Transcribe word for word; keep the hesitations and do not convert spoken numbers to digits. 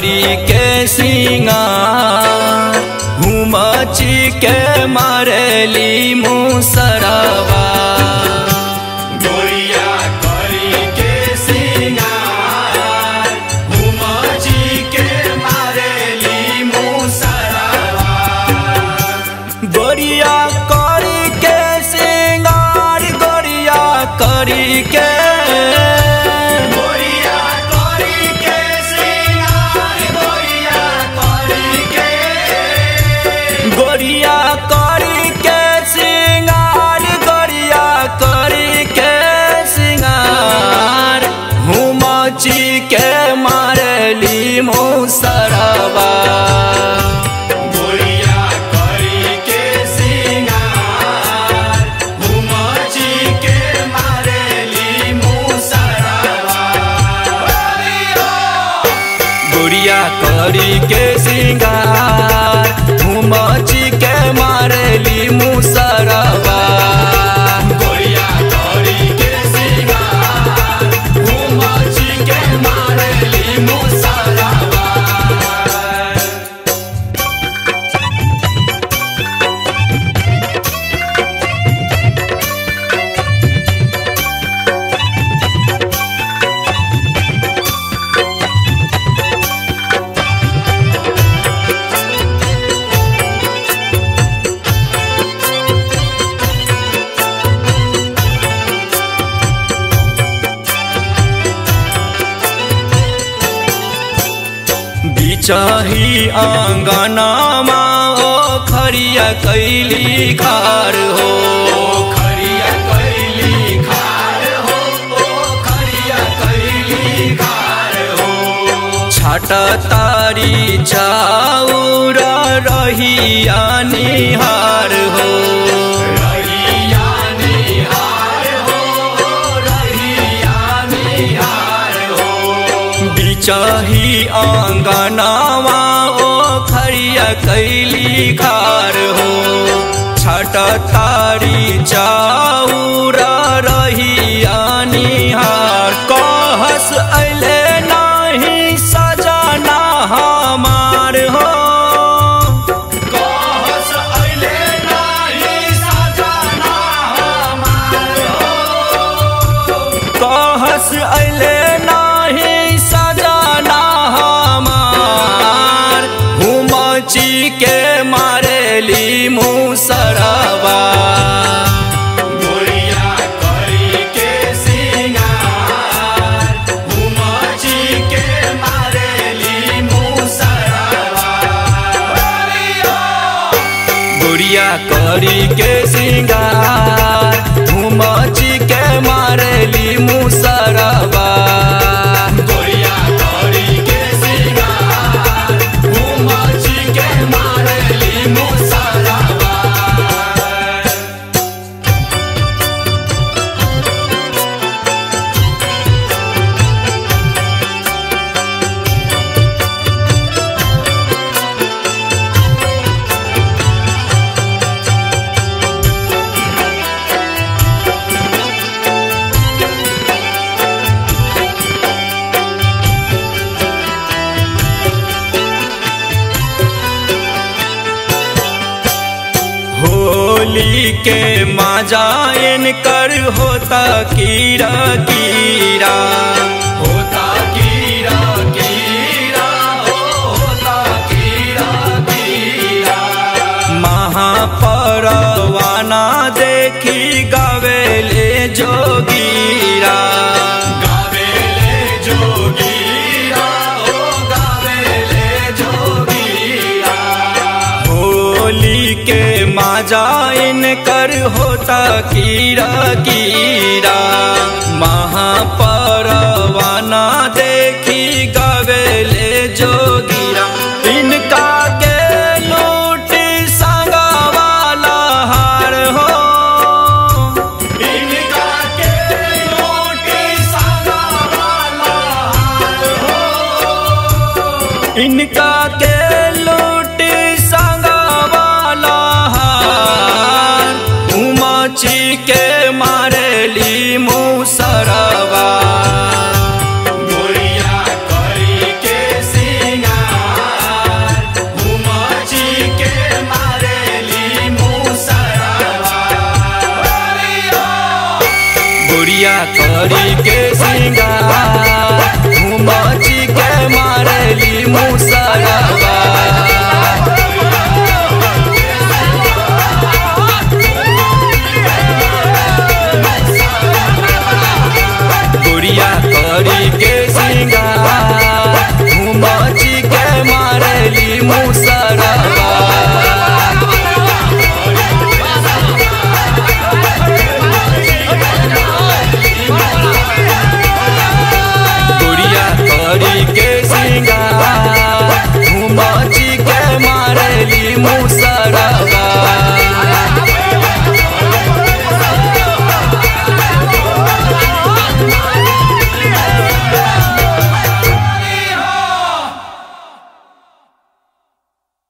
करी के सिंगार हुमची के मारेली मुसरवा गोरिया करी के सिंगार हुमची के मारेली मुसरवा गोरिया करी के सिंगार गोरिया करी के गोरिया करी के सिंगार गोरिया करी के सिंगार हुमची के मारेली मुसरवा गोरिया करी के सिंगार हुमची के मारेली मुसरवा गोरिया करी के सिंगार हुमची के मारेली मुसरवा गोरिया करी के सिंगार हुमची के मारेली मुसरवा बिचाही आंगनामा ओ खरिया कैली खार हो खरिया कैली खार हो ओ खरिया कैली खार हो छाट तारी चाउर रहिया निहार हो रहिया निहार हो रहिया निहार हो बिचाही आंगनामा ओ खरिया कैली खार हो छाट तारी चाउर रहिया निहार कहस अइले नाही सजना हमार हो कहस अइले नाही सजना हमार हो कहस अइले नाही सजना हमार हुमची के मारेली मुसरवा गोरिया करी के सिंगार हुमची के मारेली मुसरवा गोरिया करी के सिंगार हुमची के मारेली मुसरवा गोरिया करी के सिंगार हुमची के मारेली मुसरवा होली के माजायन कर होता कीरा कीरा होता कीरा कीरा हो होता कीरा कीरा महापरवाना देखी गावेले जोगीरा गावेले जोगीरा हो गावेले जोगीरा होली के माजाइन कर होता कीरा कीरा महापरवाना देखी गावेले जोगीरा इनका के लूटी संगवाला हार हो इनका के लूटी संगवाला हार हो इनका के लूटी संगवाला हार उमची के मारेली मुसरवा गोरिया करी के सिंगार सिंगार